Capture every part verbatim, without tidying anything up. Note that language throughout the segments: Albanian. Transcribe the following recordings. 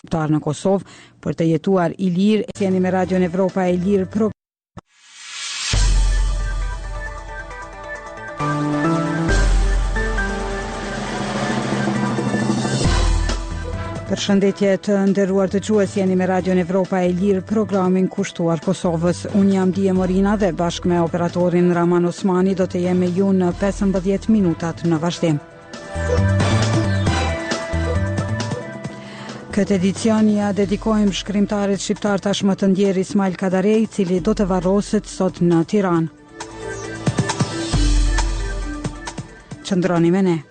shqiptar në Kosovë për të jetuar i lirë. Jeni me Radion Evropa e Lirë. Pro... Përshëndetje të nderuar dëgjues, jeni me Radion Evropa e Lirë, programin kushtuar Kosovës. Unë jam Dije Morina dhe bashkë me operatorin Raman Osmani do të jem me ju në pesëmbëdhjetë minutat në vazhdim. Këtë edicion ja dedikojmë shkrimtarit shqiptar tashmë të ndjer Ismail Kadarej, i cili do të varroset sot në Tiranë. Qëndroni me ne.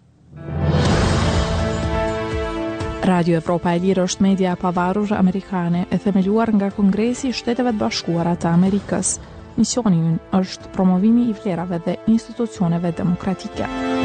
Radio Evropa e Lirë është media e pavarur amerikane e themeluar nga Kongresi i Shteteve të Bashkuara të Amerikës. Misioni i ynë është promovimi i vlerave dhe institucioneve demokratike.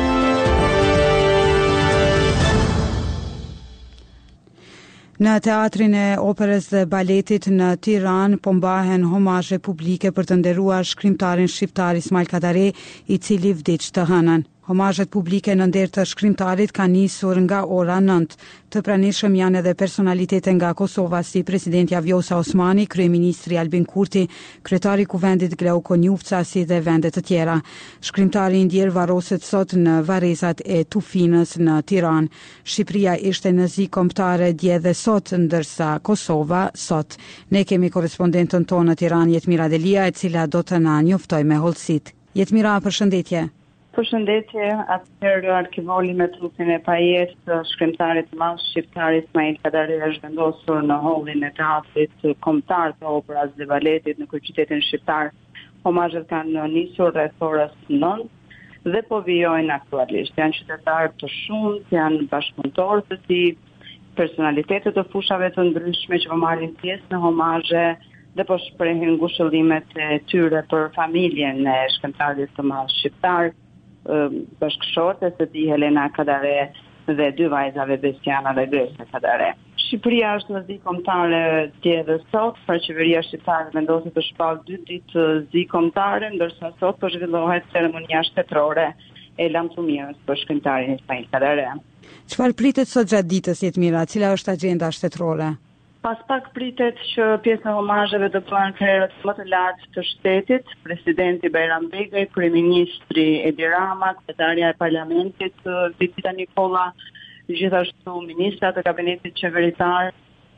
Në teatrin e operës dhe baletit në Tiranë po mbahen homazhe publike për të nderuar shkrimtarin shqiptar Ismail Kadarej, i cili vdiq të hënën. Homazhet publike në nder të shkrimtarit kanë nisur nga ora nëntë. Të pranishëm janë edhe personalitete nga Kosova si presidentja Vjosa Osmani, kryeministri Albin Kurti, kryetari i kuvendit Glauko Njufca, si dhe vende të tjera. Shkrimtari i ndjer varroset sot në varrezat e Tufinës në Tiranë. Shqipëria ishte në zi kombëtare dje dhe sot, ndërsa Kosova sot. Ne kemi korrespondentën tonë në Tiranë, Jetmira Delia, e cila do të na njoftojë me hollësit. Jetmira, përshëndetje. Përshëndetje, atëherë arkivoli me trupin e pajetë të shkrimtarit të madh shqiptar Ismail Kadarej është vendosur në hallin e teatrit kombëtar të operës dhe baletit në kryeqytetin shqiptar. Homazhet kanë nisur rreth orës nëntë dhe po vijojnë aktualisht. Janë qytetarë të shumtë, janë bashkëpunëtorë të tij, personalitete të fushave të ndryshme që po marrin pjesë në homazhe dhe po shprehin ngushëllimet e tyre për familjen e shkrimtarit të madh shqiptar, bashkëshortes të tij Helena Kadarej dhe dy vajzave Besiana dhe Gresa Kadarej. Shqipëria është në zi kombëtare dje dhe sot, pra qeveria shqiptare vendosi të shpallë dy ditë zi kombëtare, ndërsa sot po zhvillohet ceremonia shtetërore e lamtumirës për shkrimtarin Ismail Kadarej. Çfarë pritet sot gjatë ditës, Jetmira? Cila është agjenda shtetërore? Pas pak pritet që pjesë e homazheve do bëhen krerët më të lartë të shtetit, presidenti Bajram Begaj, kryeministri Edi Rama, sekretarja e parlamentit Vita Nikola, gjithashtu ministrat e kabinetit qeveritar,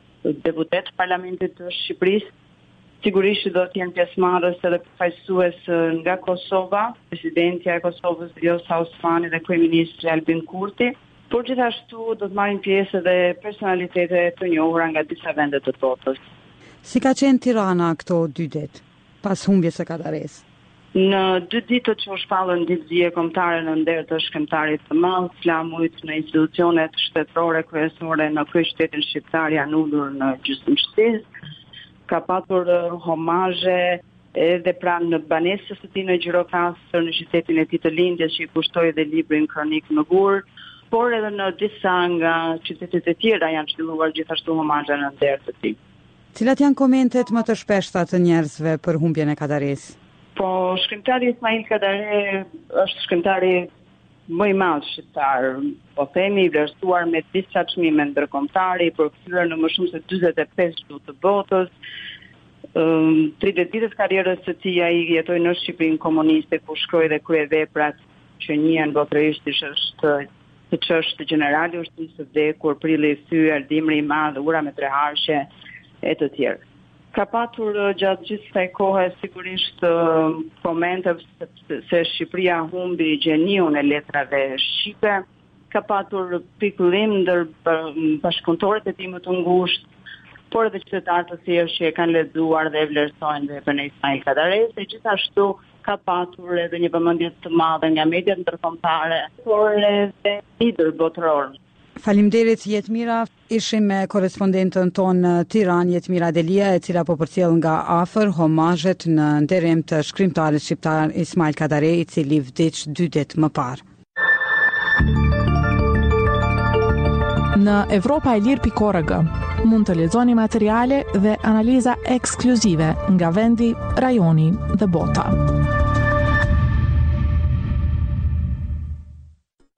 deputet parlamentit të Shqipërisë. Sigurisht do të jenë pjesëmarrës edhe përfaqësues nga Kosova, presidentja e Kosovës Vjosa Osmani dhe kryeministri Albin Kurti. Por gjithashtu do të marrin pjesë edhe personalitete të njohura nga disa vende të botës. Si ka qenë Tirana këto dy ditë, pas humbjes së Kadarejs? Në dy ditët që u shpallën ditëzie kombëtare në nder të shkrimtarit të madh, flamujt në institucionet shtetërore kryesore në kryeqytetin shqiptar janë ulur në gjysmështisë, ka patur homazhe edhe pranë në banesës së tij në Gjirokastër, në qytetin e tij të lindjes që i kushtoi dhe librin Kronik në Gur, por edhe në disa nga qytetet e tjera janë zhvilluar gjithashtu homazhe në nder të tij. Cilat janë komentet më të shpeshta të njerëzve për humbjen e Kadarejs? Po, shkrimtari Ismail Kadarej është shkrimtari më i madh shqiptar, po themi i vlerësuar me disa çmime ndërkombëtare, i përkthyer në më shumë se dyzet e pesë gjuhë të botës. Um, tridhjetë ditët karrierës së tij ai jetoi në Shqipërinë komuniste, ku shkroi dhe kryej veprat që njihen botërisht, është siç është generali ushtrisë së vdekur, prilli i thyer, dimri i madh, ura me treharshe e të tjerë. Ka patur gjatë gjithë kësaj kohe sigurisht komente se, se Shqipëria humbi gjeniun e letrave shqipe, ka patur pikëllim ndër bashkëpunëtorët e tij më të ngushtë, por edhe qytetarë të thjeshtë që e kanë lexuar dhe e vlerësojnë veprin e Ismail Kadarejs, e gjithashtu ka patur edhe një vëmendje të madhe nga mediat ndërkombëtare, por edhe lider botëror. Faleminderit Jetmira, ishim me korrespondentën tonë në Tiranë, Jetmira Delia, e cila po përcjell nga afër homazhet në nderim të shkrimtarit shqiptar Ismail Kadarej, i cili vdiq dy ditë më parë. Në Evropa e Lirë pikë org mund të lexoni materiale dhe analiza ekskluzive nga vendi, rajoni dhe bota.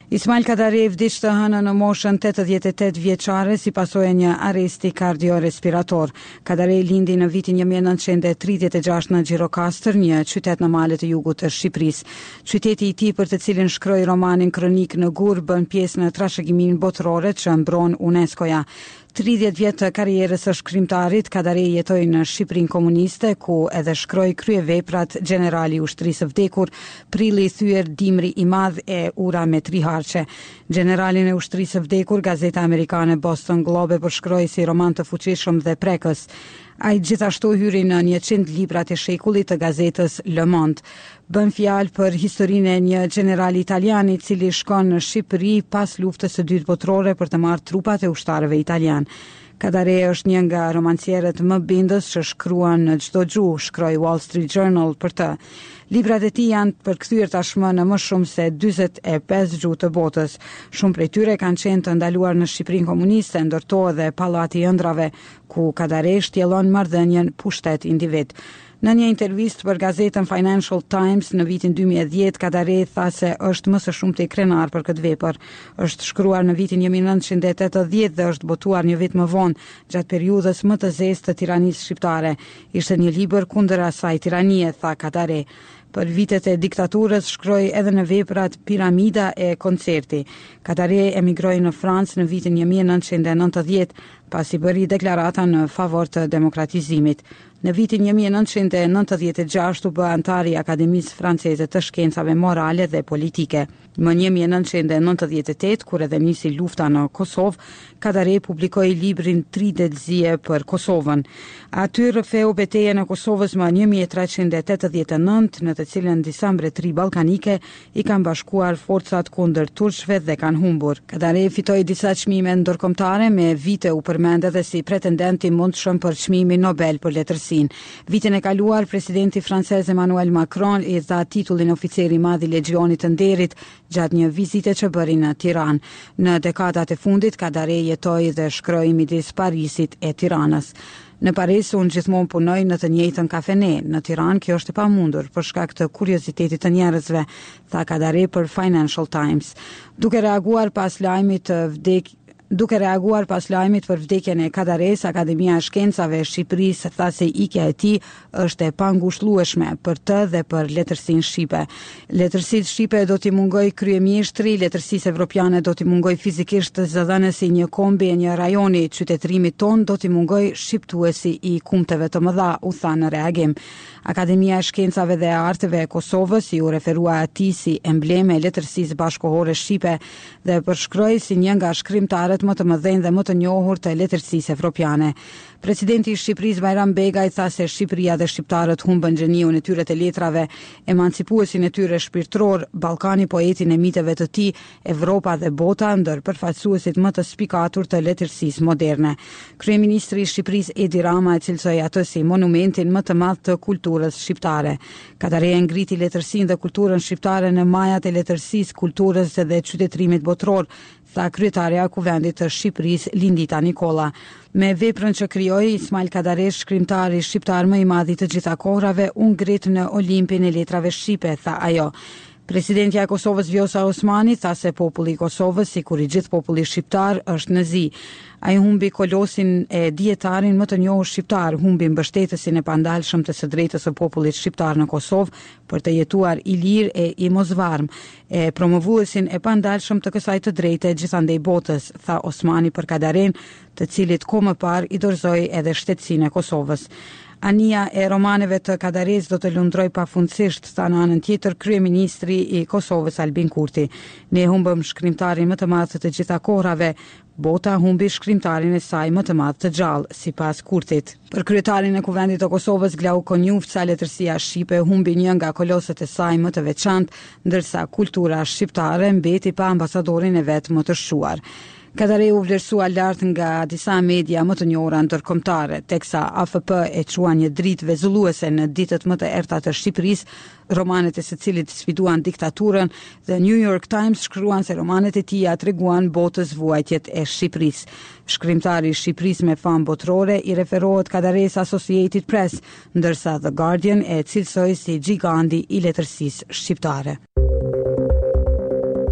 Ismail Kadare vdiq të hënë në moshën tetëdhjetë e tetë vjeçare si pasojë e një arresti kardiorespirator. Kadare lindi në vitin një mijë e nëntëqind e tridhjetë e gjashtë në Gjirokastër, një qytet në malet e jugut të Shqipërisë. Qyteti i tij për të cilin shkroi romanin Kronik në Gur bën pjesë në trashëgiminë botërore që mbron UNESCO-ja. tridhjetë vjet të karrierës së shkrimtarit, Kadare jetoi në Shqipërinë komuniste, ku edhe shkroi kryeveprat Gjenerali i ushtrisë së vdekur, Prilli i thyer, Dimri i madh e Ura me tri harçe. Generalin e ushtrisë së vdekur, gazeta amerikane Boston Globe përshkroi si roman të fuqishëm dhe prekës. Ai gjithashtu hyri në njëqind librat e shekullit të gazetës Le Monde. Bën fjalë për historinë e një generali italian i cili shkon në Shqipëri pas luftës së dytë botërore për të marrë trupat e ushtarëve italian. Kadare është një nga romancierët më bindës që shkruan në çdo gjuhë, shkroi Wall Street Journal për të. Librat e tij janë përkthyer tashmë në më shumë se dyzet e pesë gjuhë të botës. Shumë prej tyre kanë qenë të ndaluar në Shqipërinë komuniste, ndërtohet edhe Pallati i Ëndrave, ku Kadare shtjellon marrëdhënien pushtet-individ. Në një intervistë për gazetën Financial Times në vitin dy mijë e dhjetë, Kadare tha se është më së shumti krenar për këtë vepër. Është shkruar në vitin një mijë e nëntëqind e tetëdhjetë dhe është botuar një vit më vonë, gjatë periudhës më të zezë të tiranisë shqiptare. Ishte një libër kundër asaj tiranie, tha Kadare. Për vitet e diktaturës shkroi edhe në veprat Piramida e Koncerti. Kadare emigroi në Francë në vitin një mijë e nëntëqind e nëntëdhjetë, pasi bëri deklarata në favor të demokratizimit. Në vitin një mijë e nëntëqind e nëntëdhjetë e gjashtë u bë antar i Akademisë Franceze të Shkencave Morale dhe Politike. Më një mijë e nëntëqind e nëntëdhjetë e tetë, kur edhe nisi lufta në Kosovë, Kadare publikoi librin Tri detëzie për Kosovën. Aty rrëfeu betejën e Kosovës më një mijë e treqind e tetëdhjetë e nëntë, në të cilën disa mbretëri ballkanike i kanë bashkuar forcat kundër turqëve dhe kanë humbur. Kadare fitoi disa çmime ndërkombëtare, me vite u përmend edhe si pretendent i mundshëm për çmimin Nobel për letërsinë. Vitin e kaluar, presidenti francez Emmanuel Macron i dha titullin oficeri i madh i Legjionit të Nderit gjatë një vizite që bëri në Tiranë. Në dekadat e fundit, Kadare jetoi dhe shkroi midis Parisit e Tiranës. Në Paris unë gjithmonë punoj në të njëjtën kafene. Në Tiranë kjo është e pamundur për shkak të kuriozitetit të njerëzve, tha Kadare për Financial Times. Duke reaguar pas lajmit të vdek Duke reaguar pas lajmit për vdekjen e Kadares, Akademia e Shkencave e Shqipërisë tha se ikja e tij është e pangushëllueshme për të dhe për letërsinë shqipe. Letërsitë shqipe do t'i mungoj kryeministri, letërsisë evropiane do t'i mungoj fizikisht zëdhënësi një kombi e një rajoni, qytetërimit ton do t'i mungoj shqiptuesi i kumteve të mëdha, u tha në reagim. Akademia e Shkencave dhe Arteve e Kosovës i u referua atij si embleme e letërsisë bashkëkohore shqipe dhe përshkroi si një nga shkrimtarët më të mëdhenj dhe më të njohur të letërsisë evropiane. Presidenti i Shqipërisë Bajram Begaj tha se Shqipëria dhe shqiptarët humbën gjeniun e tyre të letrave, emancipuesin e tyre shpirtëror, Ballkani poetin e miteve të tij, Evropa dhe bota ndër përfaqësuesit më të spikatur të letërsisë moderne. Kryeministri i Shqipërisë Edi Rama e cilsoi atë si monumentin më të madh të kulturës shqiptare. Kadare ngriti letërsinë dhe kulturën shqiptare në majat e letërsisë, kulturës dhe qytetërimit botëror, tha kryetaria e Kuvendit të Shqipërisë Lindita Nikola. Me veprën që krijoi, Ismail Kadare, shkrimtari shqiptar më i madh i të gjitha kohrave, u ngrit në Olimpin e letrave shqipe, tha ajo. Presidentja e Kosovës Vjosa Osmani tha se populli i Kosovës, sikur i gjithë populli shqiptar, është në zi. Ai humbi kolosin e dietarin më të njohur shqiptar, humbi mbështetësin e pandalshëm të së drejtës së popullit shqiptar në Kosovë për të jetuar i lirë e i mosvarm, e promovuesin e pandalshëm të kësaj të drejte gjithandej botës, tha Osmani për Kadaren, të cilit kohë më parë i dorëzoi edhe shtetësinë e Kosovës. Ania e romaneve të Kadares do të lundroj pafundësisht, tha në anën tjetër kryeministri i Kosovës Albin Kurti. Ne humbëm shkrimtarin më të madh të gjitha kohrave, bota humbi shkrimtarin e saj më të madh të gjallë, sipas Kurtit. Për kryetarin e Kuvendit të Kosovës Glauko njoft sa letërsia shqipe humbi një nga kolosët e saj më të veçantë, ndërsa kultura shqiptare mbeti pa ambasadorin e vet më të shquar. Kadare u vlerësua lart nga disa media më të njohura ndërkombëtare, teksa A F P e qua një dritë vezulluese në ditët më të errta të Shqipërisë, romanet e së cilit sfiduan diktaturën, dhe New York Times shkruan se romanet e tija treguan botës vuajtjet e Shqipërisë. Shkrimtari i Shqipërisë me famë botërore i referohet Kadares Associated Press, ndërsa The Guardian e cilësoi si gjigandi i letërsisë shqiptare.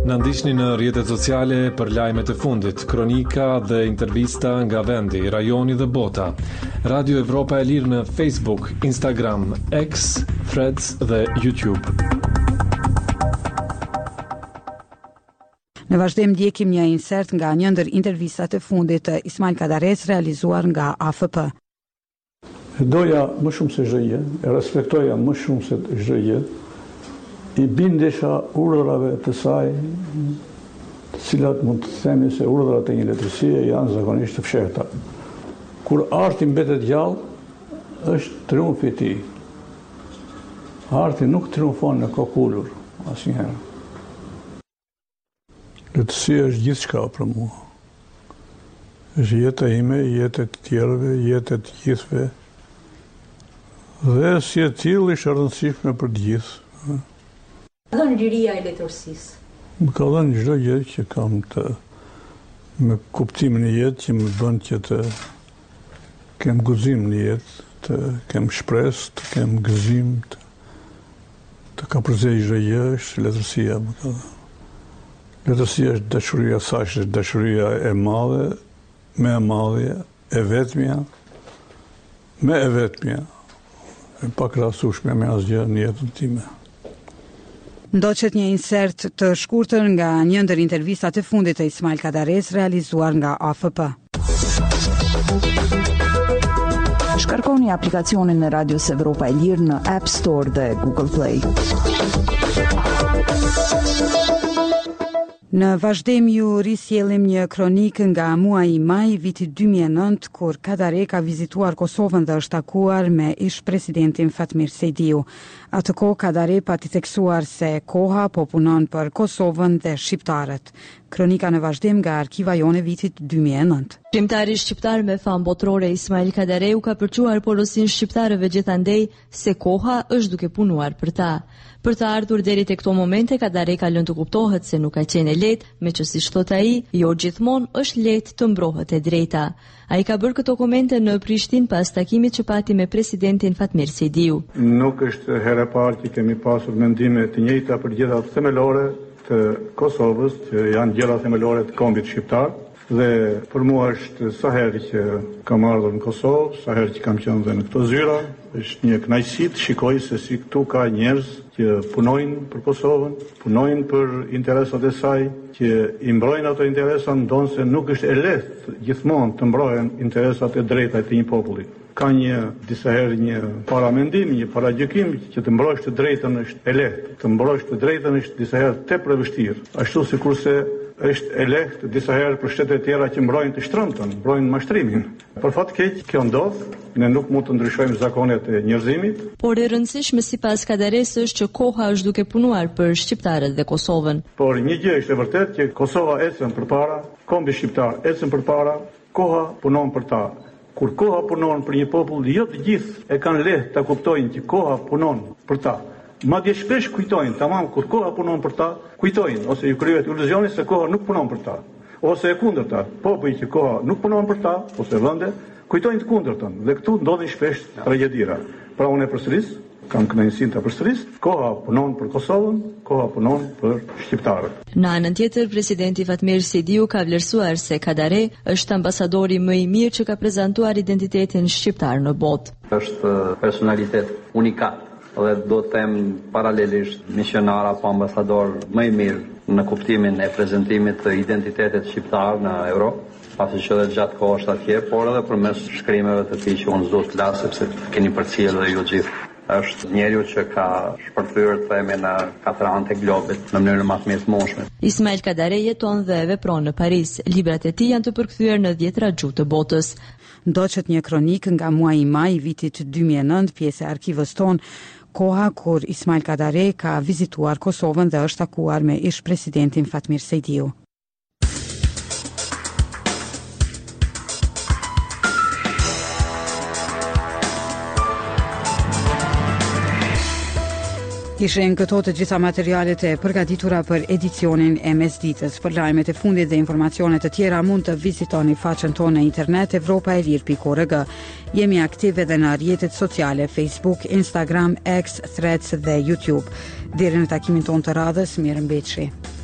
Na ndiqni në rrjetet sociale për lajmet e fundit, kronika dhe intervista nga vendi, rajoni dhe bota. Radio Evropa e Lirë në Facebook, Instagram, X, Threads dhe YouTube. Në vazhdim ndjekim një insert nga një ndër intervistat e fundit të Ismail Kadares realizuar nga A F P. Doja më shumë se çdo gjë, e respektoja më shumë se çdo gjë. I bindesha urdhrave të saj, të cilat mund të themi se urdhrat e një letërsie janë zakonisht të fshehta. Kur arti mbetet gjallë, është triumfi i tij. Arti nuk triumfon në kokulur, asnjëherë. Letërsia është gjithçka për mua. Është jeta ime, jeta e të tjerëve, jeta e të gjithëve. Dhe si e tillë është e rëndësishme për të gjithë. Ka dhënë liria e letërsisë. Më ka dhënë çdo gjë që kam të me kuptimin e jetë që më bën që të kem gëzim në jetë, të kem shpresë, të kem gëzim, të, të ka përzej çdo gjë, është letërsia më ka dhënë. Letërsia është dashuria saj, është dashuria e madhe, me e madhe, e vetmja, me e vetmja, e pakrahasueshme me asgjë në jetën time. Ndoqet një insert të shkurtër nga një ndër intervistat e fundit të Ismail Kadares realizuar nga A F P. Shkarkoni aplikacionin e Radios Evropa e Lirë në App Store dhe Google Play. Në vazhdim ju risjellim një kronik nga muaji maj vitit dy mijë e nëntë, kur Kadare ka vizituar Kosovën dhe është takuar me ish presidentin Fatmir Sejdiu. Atë kohë Kadare pati theksuar se koha po punon për Kosovën dhe shqiptarët. Kronika në vazhdim nga arkiva jone vitit dy mijë e nëntë. Krimtari shqiptar me famë botërore Ismail Kadareu ka përquar porosin shqiptarëve gjithandej se koha është duke punuar për ta. Për të ardhur deri te këto momente, Kadare ka lënë të kuptohet se nuk ka qenë lehtë, me që si thot ai, jo gjithmonë është lehtë të mbrohet e drejta. Ai ka bërë këto komente në Prishtinë pas takimit që pati me presidentin Fatmir Sejdiu. Nuk është herë e parë që kemi pasur mendime të njëjta për gjërat themelore të Kosovës, që janë gjëra themelore të kombit shqiptar. Dhe për mua është sa herë që kam ardhur në Kosovë, sa herë që kam qenë dhe në këto zyra, është një kënaqësi të shikoj se si këtu ka njerëz që punojnë për Kosovën, punojnë për interesat e saj, që i mbrojnë ato interesa, ndonse nuk është e lehtë gjithmonë të mbrohen interesat e drejta të një populli. Ka një disa herë një paramendim, një paragjykim që të mbrosh të drejtën është e lehtë, të mbrosh të drejtën është disa herë tepër e vështirë. Ashtu sikurse është e lehtë disa herë për shtete tjera që mbrojnë të shtrëmtën, mbrojnë mashtrimin. Për fat keq kjo ndodh, ne nuk mund të ndryshojmë zakonet e njerëzimit. Por e rëndësishme sipas Kadares është që koha është duke punuar për shqiptarët dhe Kosovën. Por një gjë është e vërtetë që Kosova ecën përpara, kombi shqiptar ecën përpara, koha punon për ta. Kur koha punon për një popull, jo të gjithë e kanë lehtë ta kuptojnë që koha punon për ta. Madje shpesh kujtojnë, tamam kur koha punon për ta, kujtojnë ose ju krijohet iluzioni se koha nuk punon për ta, ose e kundërta, populli që koha nuk punon për ta, ose vende, kujtojnë të kundërtën. Dhe këtu ndodhin shpesh tragjedira. Pra unë e përsëris, kam kënaqësinë ta përsëris, koha punon për Kosovën, koha punon për shqiptarët. Në anën tjetër, presidenti Fatmir Sejdiu ka vlerësuar se Kadare është ambasadori më i mirë që ka prezantuar identitetin shqiptar në botë. Është personalitet unikat. Dhe do të them paralelisht misionar apo ambasador më i mirë në kuptimin e prezantimit të identitetit shqiptar në Europë, pasi që edhe gjatë kohë është atje, por edhe përmes shkrimeve të tij që unë s'do të las sepse keni përcjellë dhe ju gjithë. Është njeriu që ka shpërthyer themi në katër anët e globit në mënyrë më të mjaftueshme. Ismail Kadare jeton dhe vepron në Paris. Librat e tij janë të përkthyer në dhjetra gjuhë të botës. Ndoqet një kronik nga muaji maj vitit dy mijë e nëntë, pjesë e arkivës tonë, koha kur Ismail Kadare ka vizituar Kosovën dhe është takuar me ish presidentin Fatmir Sejdiu. Ishen këto të gjitha materialet e përgatitura për edicionin e mesditës. Për lajmet e fundit dhe informacionet të tjera mund të vizitoni faqen tonë në internet evropa e lirë pikë org. Jemi aktive edhe në rrjetet sociale Facebook, Instagram, X, Threads dhe YouTube. Deri në takimin tonë të radhës, mirëmbëjtje.